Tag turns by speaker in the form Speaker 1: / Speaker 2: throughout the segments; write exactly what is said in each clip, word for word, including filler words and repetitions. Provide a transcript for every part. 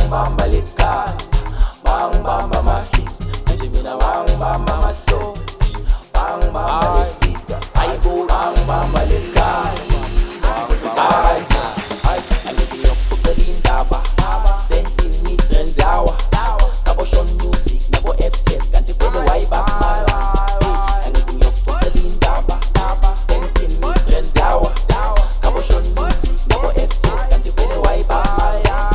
Speaker 1: bamba lekana, bang bamba my hips, nje mina bang bamba my soul, bang bamba le fika, I go bang bamba lekana, aja, ay, anything up for the indaba, centimeter and hour, kabo show music, nebo F T S, kanti pwede waiba smaras, anything up for the indaba, centimeter and hour, kabo show music, nebo F T S, kanti pwede waiba smaras.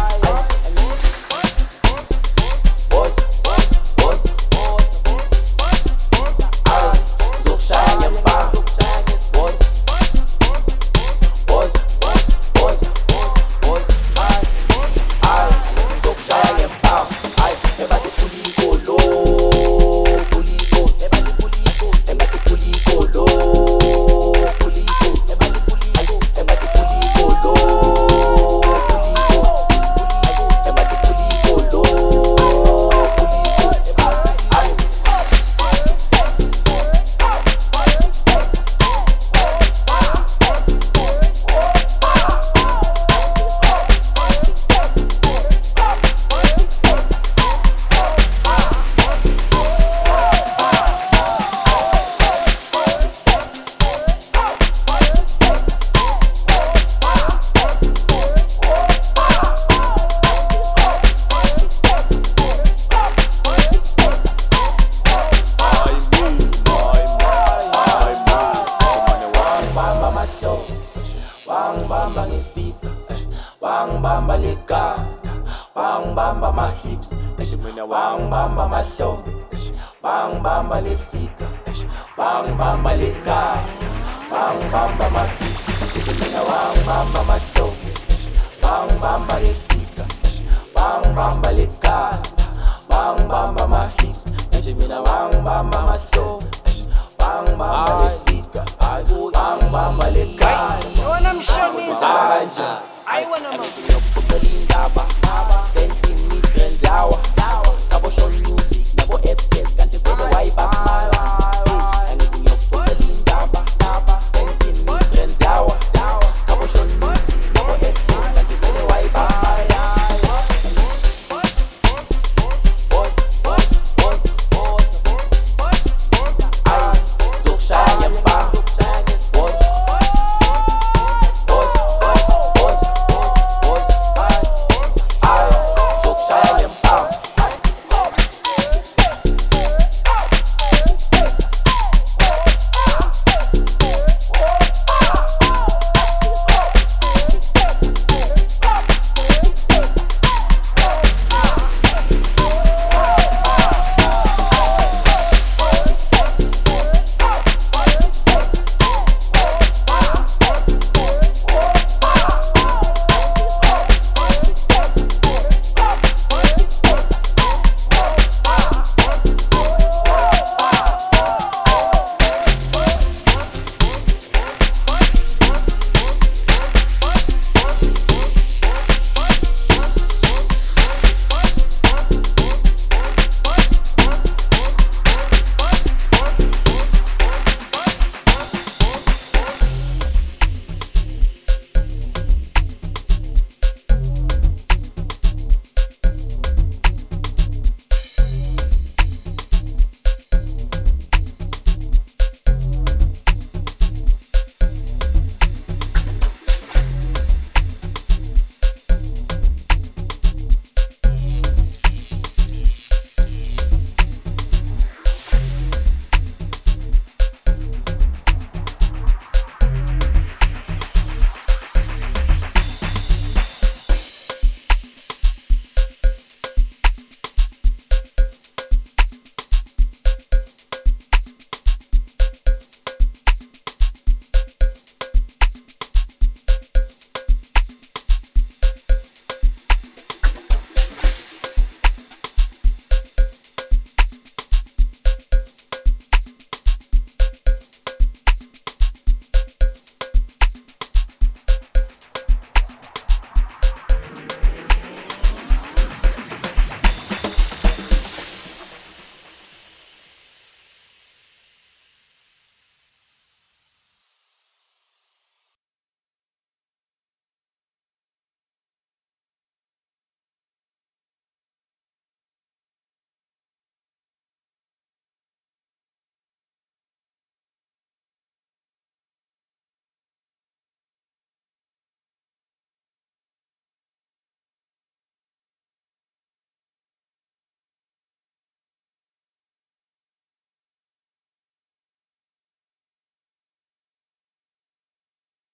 Speaker 1: Bang bamba ngifika, bang bamba lekana, bang bamba my hips, bang bamba my soul, bang bamba le fika, bang bamba lekana, bang bamba my hips, bang bamba my soul, bang bamba le fika, bang bamba lekana, bang bamba my hips, bang bamba my soul, bang bamba le fika, bang bamba lekana.
Speaker 2: I wanna know.
Speaker 1: I wanna know.